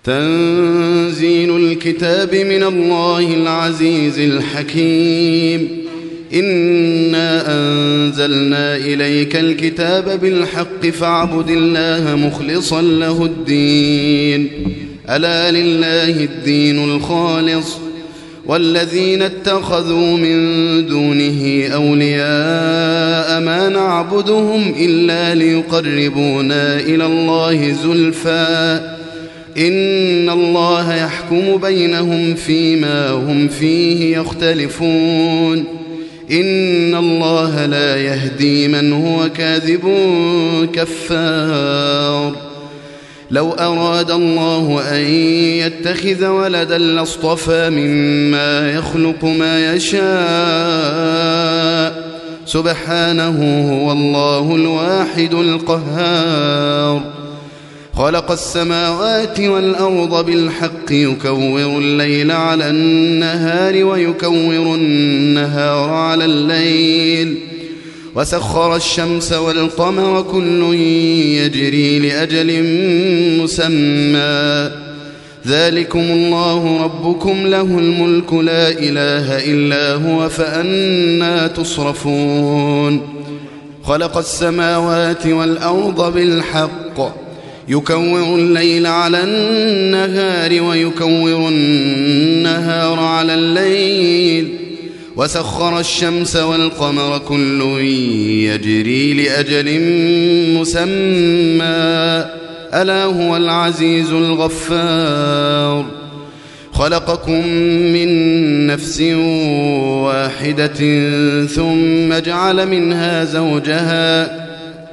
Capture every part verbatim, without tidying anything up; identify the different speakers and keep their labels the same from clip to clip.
Speaker 1: تنزيل الكتاب من الله العزيز الحكيم. إنا أنزلنا إليك الكتاب بالحق فاعبد الله مخلصا له الدين. ألا لله الدين الخالص والذين اتخذوا من دونه أولياء ما نعبدهم إلا ليقربونا إلى الله زلفى إن الله يحكم بينهم فيما هم فيه يختلفون. إن الله لا يهدي من هو كاذب كفار. لو أراد الله أن يتخذ ولدا لاصطفى مما يخلق ما يشاء سبحانه هو الله الواحد القهار. خلق السماوات والأرض بالحق يكور الليل على النهار ويكور النهار على الليل وسخر الشمس والقمر كل يجري لأجل مسمى ذلكم الله ربكم له الملك لا إله إلا هو فأنى تصرفون. خلق السماوات والأرض بالحق يكور الليل على النهار ويكور النهار على الليل وسخر الشمس والقمر كل يجري لأجل مسمى ألا هو العزيز الغفار. خلقكم من نفس واحدة ثم جعل منها زوجها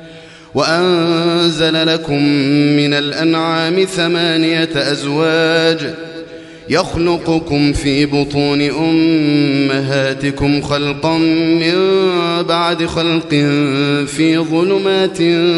Speaker 1: وأنزل لكم من الأنعام ثمانية أزواج يخلقكم في بطون أمهاتكم خلقا من بعد خلق في ظلمات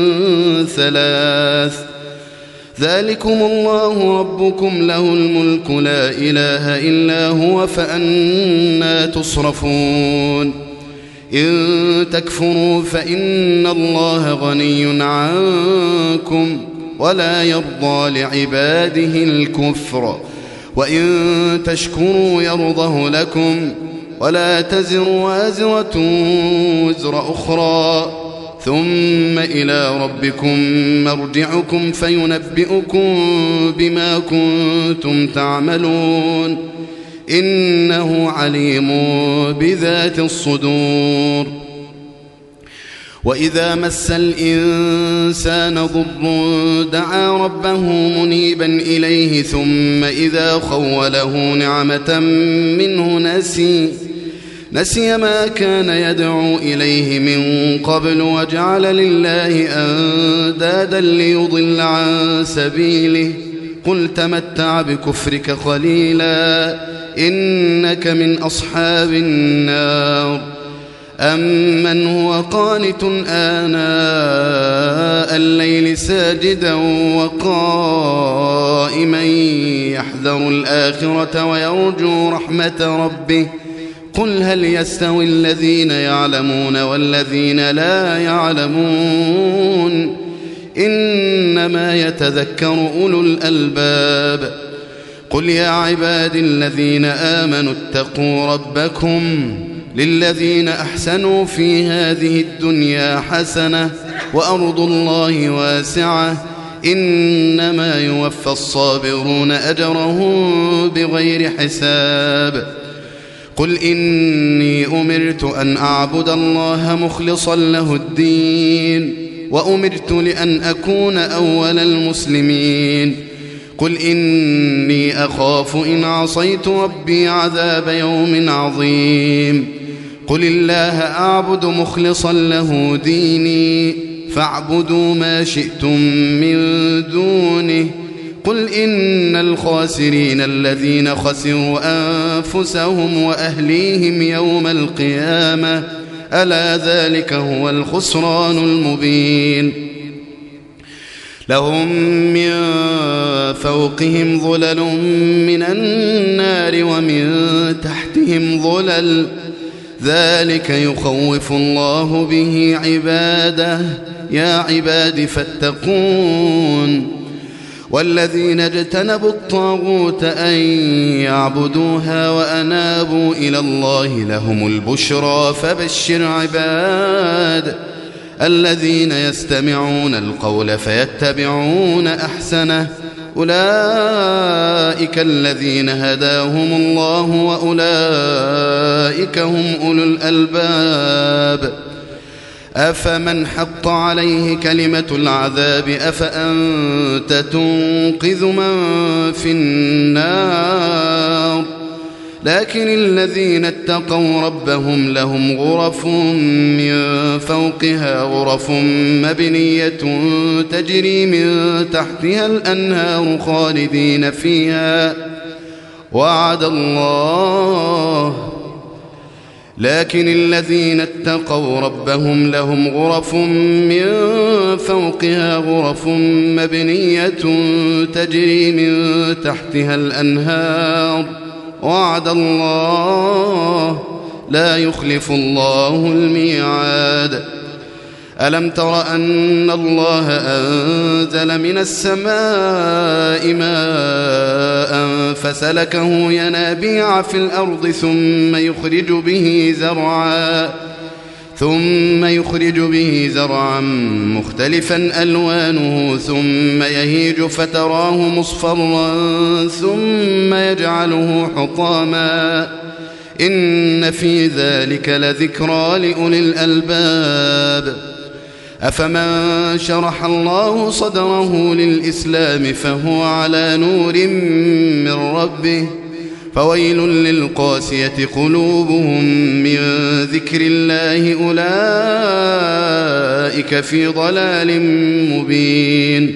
Speaker 1: ثلاث ذلكم الله ربكم له الملك لا إله إلا هو فأنى تصرفون. إن تكفروا فإن الله غني عنكم ولا يرضى لعباده الكفر وإن تشكروا يرضه لكم ولا تزر وازرة وزر أخرى ثم إلى ربكم مرجعكم فينبئكم بما كنتم تعملون إنه عليم بذات الصدور. وإذا مس الإنسان ضر دعا ربه منيبا إليه ثم إذا خوله نعمة منه نسي نسي ما كان يدعو إليه من قبل وجعل لله أندادا ليضل عن سبيله قل تمتع بكفرك قليلا إنك من أصحاب النار. أمن هو قانت آناء الليل ساجدا وقائما يحذر الآخرة ويرجو رحمة ربه قل هل يستوي الذين يعلمون والذين لا يعلمون إنما يتذكر أولو الألباب. قل يا عبادي الذين آمنوا اتقوا ربكم للذين أحسنوا في هذه الدنيا حسنة وأرض الله واسعة إنما يوفى الصابرون أجرهم بغير حساب. قل إني أمرت أن أعبد الله مخلصا له الدين وأمرت لأن أكون أول المسلمين. قل إني أخاف إن عصيت ربي عذاب يوم عظيم. قل الله أعبد مخلصا له ديني فاعبدوا ما شئتم من دونه. قل إن الخاسرين الذين خسروا أنفسهم وأهليهم يوم القيامة ألا ذلك هو الخسران المبين. لهم من فوقهم ظلل من النار ومن تحتهم ظلل ذلك يخوف الله به عباده يا عباد فاتقون. والذين اجتنبوا الطاغوت أن يعبدوها وأنابوا إلى الله لهم البشرى فبشر عباد الذين يستمعون القول فيتبعون أحسنه أولئك الذين هداهم الله وأولئك هم أولو الألباب أفمن حق عليه كلمة العذاب أفأنت تنقذ من في النار لكن الذين اتقوا ربهم لهم غرف من فوقها غرف مبنية تجري من تحتها الأنهار خالدين فيها وعد الله لكن الذين اتقوا ربهم لهم غرف من فوقها غرف مبنية تجري من تحتها الأنهار وعد الله لا يخلف الله الميعاد ألم تر أن الله أنزل من السماء ماء فسلكه ينابيع في الأرض ثم يخرج به زرعا ثم يخرج به زرعا مختلفا ألوانه ثم يهيج فتراه مصفرا ثم يجعله حطاما إن في ذلك لذكرى لأولي الألباب أفمن شرح الله صدره للإسلام فهو على نور من ربه فويل للقاسية قلوبهم من ذكر الله أولئك في ضلال مبين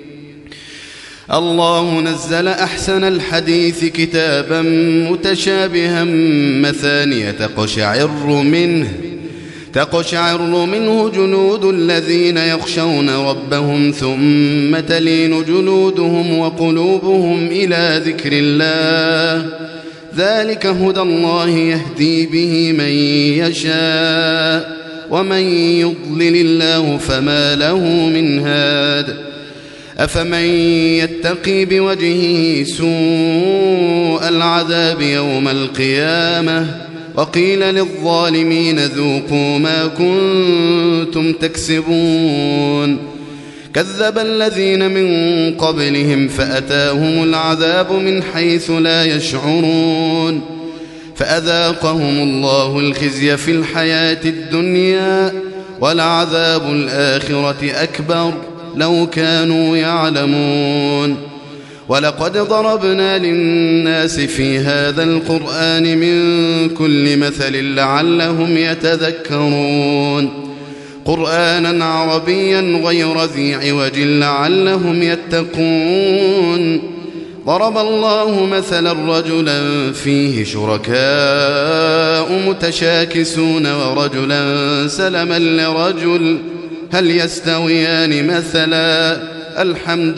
Speaker 1: الله نزل أحسن الحديث كتابا متشابها مثانية تقشعر منه تقشعر منه جلود الذين يخشون ربهم ثم تلين جلودهم وقلوبهم إلى ذكر الله ذلك هدى الله يهدي به من يشاء ومن يضلل الله فما له من هاد أفمن يتقي بوجهه سوء العذاب يوم القيامة وقيل للظالمين ذوقوا ما كنتم تكسبون كذب الذين من قبلهم فأتاهم العذاب من حيث لا يشعرون فأذاقهم الله الخزي في الحياة الدنيا ولعذاب الآخرة أكبر لو كانوا يعلمون ولقد ضربنا للناس في هذا القرآن من كل مثل لعلهم يتذكرون قرآنا عربيا غير ذي عوج لعلهم يتقون ضرب الله مثلا رجلا فيه شركاء متشاكسون ورجلا سلما لرجل هل يستويان مثلا الحمد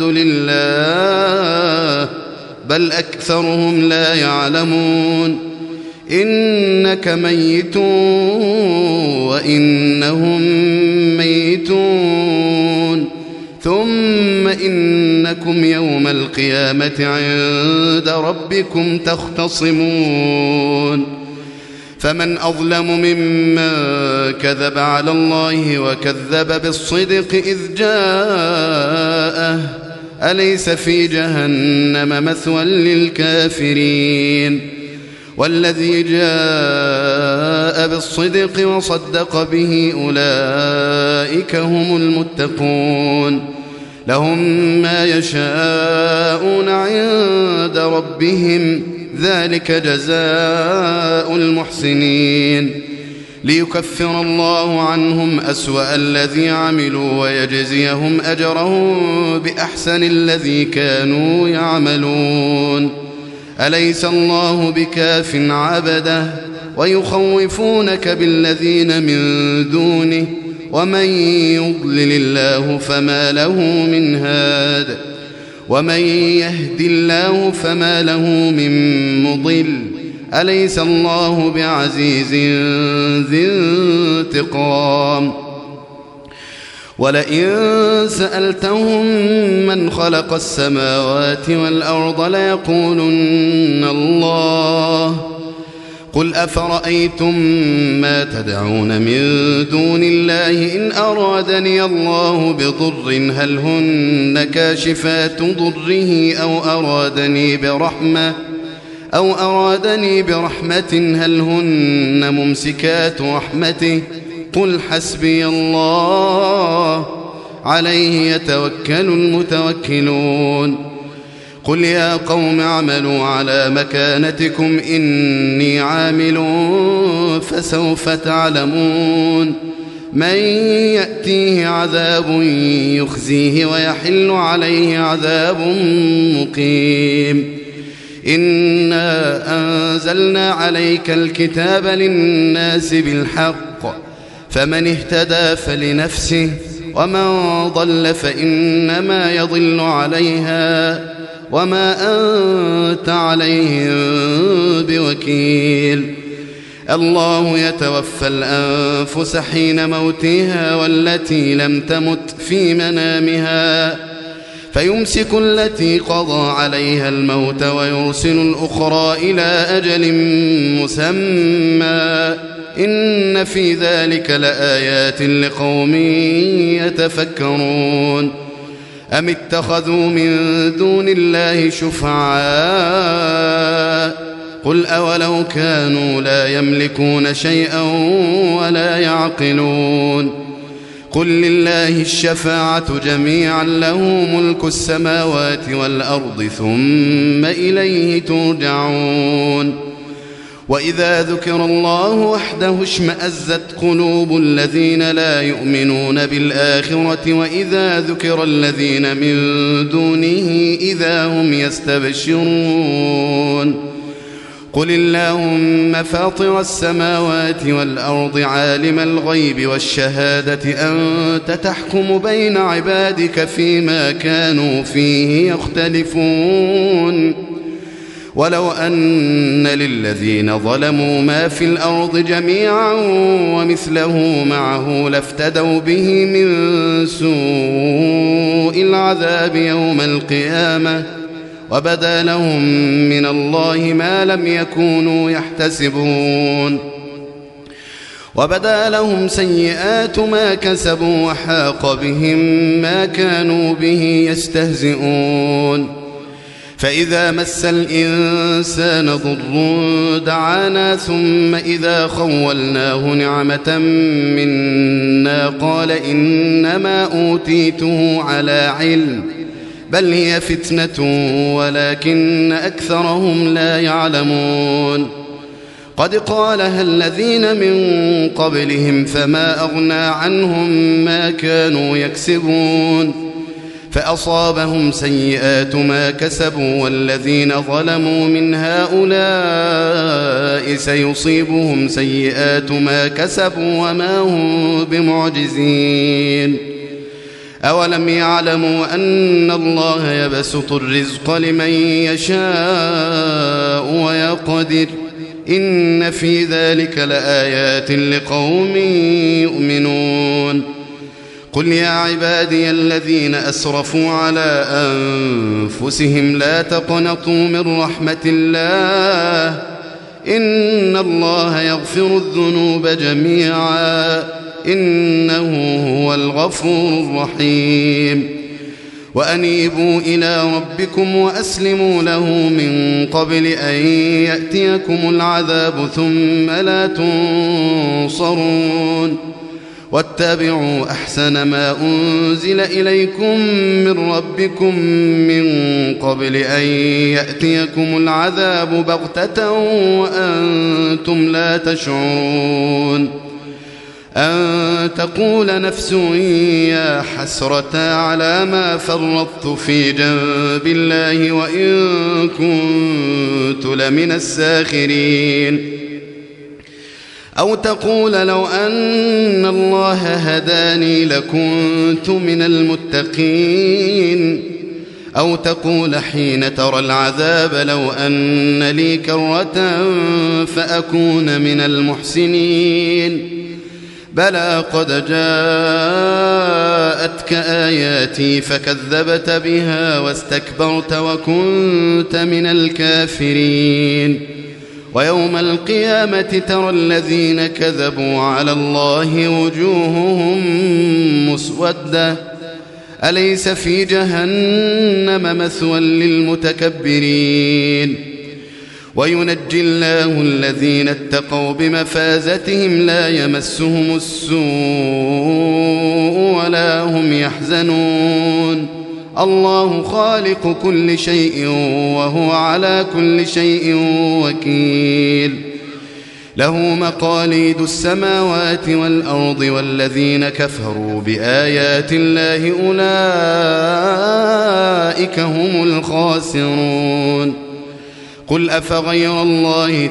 Speaker 1: لله بل أكثرهم لا يعلمون إنك ميت وإنهم ميتون ثم إنكم يوم القيامة عند ربكم تختصمون فمن أظلم ممن كذب على الله وكذب بالصدق إذ جاءه أليس في جهنم مثوى للكافرين والذي جاء بالصدق وصدق به أولئك هم المتقون لهم ما يشاءون عند ربهم ذلك جزاء المحسنين ليكفر الله عنهم أسوأ الذي عملوا ويجزيهم أجرهم بأحسن الذي كانوا يعملون أليس الله بكاف عبده ويخوفونك بالذين من دونه ومن يضلل الله فما له من هاد ومن يهد الله فما له من مضل أليس الله بعزيز ذي انتقام ولئن سألتهم من خلق السماوات والأرض ليقولن الله قل أفرأيتم ما تدعون من دون الله إن أرادني الله بضر هل هن كاشفات ضره أو أرادني برحمة أو أرادني برحمة هل هن ممسكات رحمته قل حسبي الله عليه يتوكل المتوكلون قل يا قوم اعملوا على مكانتكم إني عامل فسوف تعلمون من يأتيه عذاب يخزيه ويحل عليه عذاب مقيم إنا أنزلنا عليك الكتاب للناس بالحق فمن اهتدى فلنفسه ومن ضل فإنما يضل عليها وما أنت عليهم بوكيل الله يتوفى الأنفس حين موتها والتي لم تمت في منامها فيمسك التي قضى عليها الموت ويرسل الأخرى إلى أجل مسمى إن في ذلك لآيات لقوم يتفكرون أم اتخذوا من دون الله شفعاء قل أولو كانوا لا يملكون شيئا ولا يعقلون قل لله الشفاعة جميعا له ملك السماوات والأرض ثم إليه ترجعون وإذا ذكر الله وحده اشمأزت قلوب الذين لا يؤمنون بالآخرة وإذا ذكر الذين من دونه إذا هم يستبشرون قل اللهم فاطر السماوات والأرض عالم الغيب والشهادة أنت تحكم بين عبادك فيما كانوا فيه يختلفون ولو أن للذين ظلموا ما في الأرض جميعا ومثله معه لافتدوا به من سوء العذاب يوم القيامة وبدا لهم من الله ما لم يكونوا يحتسبون وبدا لهم سيئات ما كسبوا وحاق بهم ما كانوا به يستهزئون فإذا مس الإنسان ضر دعانا ثم إذا خولناه نعمة منا قال إنما أوتيته على علم بل هي فتنة ولكن أكثرهم لا يعلمون قد قالها الذين من قبلهم فما أغنى عنهم ما كانوا يكسبون فأصابهم سيئات ما كسبوا والذين ظلموا من هؤلاء سيصيبهم سيئات ما كسبوا وما هم بمعجزين أولم يعلموا أن الله يبسط الرزق لمن يشاء ويقدر إن في ذلك لآيات لقوم يؤمنون قل يا عبادي الذين أسرفوا على أنفسهم لا تقنطوا من رحمة الله إن الله يغفر الذنوب جميعا إنه هو الغفور الرحيم وأنيبوا إلى ربكم وأسلموا له من قبل أن يأتيكم العذاب ثم لا تنصرون واتبعوا أحسن ما أنزل إليكم من ربكم من قبل أن يأتيكم العذاب بغتة وأنتم لا تشعرون أن تقول نفس يا حسرة على ما فرطت في جنب الله وإن كنت لمن الساخرين أو تقول لو أن الله هداني لكنت من المتقين أو تقول حين ترى العذاب لو أن لي كرة فأكون من المحسنين بلى قد جاءتك آياتي فكذبت بها واستكبرت وكنت من الكافرين ويوم القيامة ترى الذين كذبوا على الله وجوههم مسودة أليس في جهنم مثوى للمتكبرين وينجي الله الذين اتقوا بمفازتهم لا يمسهم السوء ولا هم يحزنون الله خالق كل شيء وهو على كل شيء وكيل له مقاليد السماوات والأرض والذين كفروا بآيات الله أولئك هم الخاسرون قل أفغير الله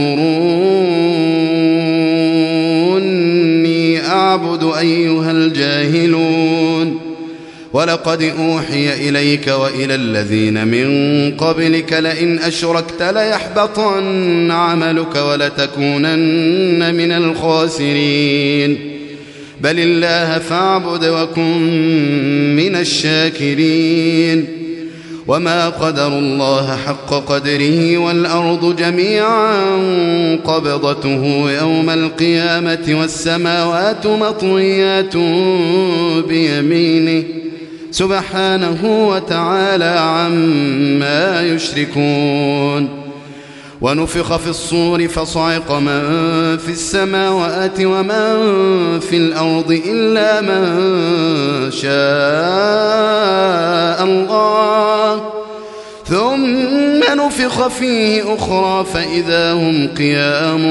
Speaker 1: تأمروني أعبد أيها الجاهلون ولقد أوحي إليك وإلى الذين من قبلك لئن أشركت ليحبطن عملك ولتكونن من الخاسرين بل الله فاعبد وكن من الشاكرين وما قدروا الله حق قدره والأرض جميعا قبضته يوم القيامة والسماوات مطويات بيمينه سبحانه وتعالى عما يشركون ونفخ في الصور فصعق من في السماوات ومن في الأرض إلا من شاء الله ثم نفخ فيه أخرى فإذا هم قيام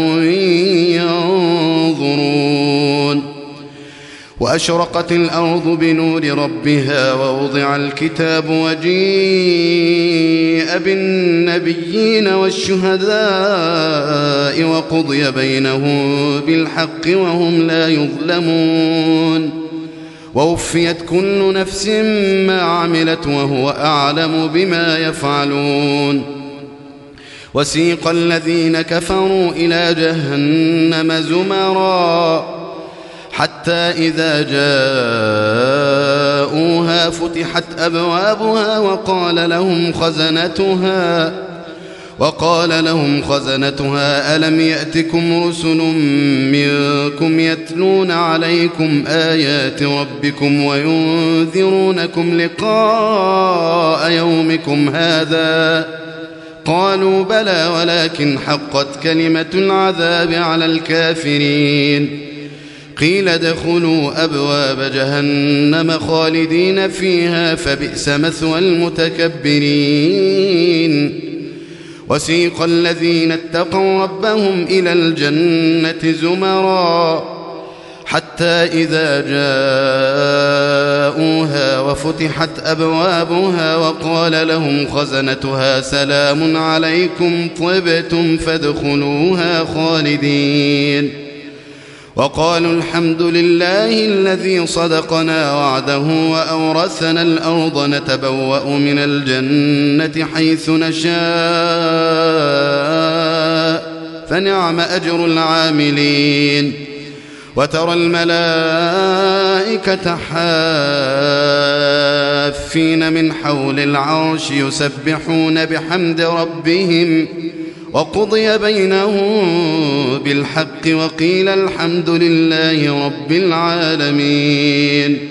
Speaker 1: ينظرون وأشرقت الأرض بنور ربها ووضع الكتاب وجيء بالنبيين والشهداء وقضي بينهم بالحق وهم لا يظلمون ووفيت كل نفس ما عملت وهو أعلم بما يفعلون وسيق الذين كفروا إلى جهنم زمرا حتى إذا جاءوها فتحت أبوابها وقال لهم خزنتها وقال لهم خزنتها ألم يأتكم رسل منكم يتلون عليكم آيات ربكم وينذرونكم لقاء يومكم هذا قالوا بلى ولكن حقت كلمة العذاب على الكافرين قيل ادخلوا أبواب جهنم خالدين فيها فبئس مثوى المتكبرين وسيق الذين اتقوا ربهم إلى الجنة زمرا حتى إذا جاءوها وفتحت أبوابها وقال لهم خزنتها سلام عليكم طبتم فادخلوها خالدين وقالوا الحمد لله الذي صدقنا وعده وأورثنا الأرض نتبوأ من الجنة حيث نشاء فنعم أجر العاملين وترى الملائكة حافين من حول العرش يسبحون بحمد ربهم وقضي بينهم بالحق وقيل الحمد لله رب العالمين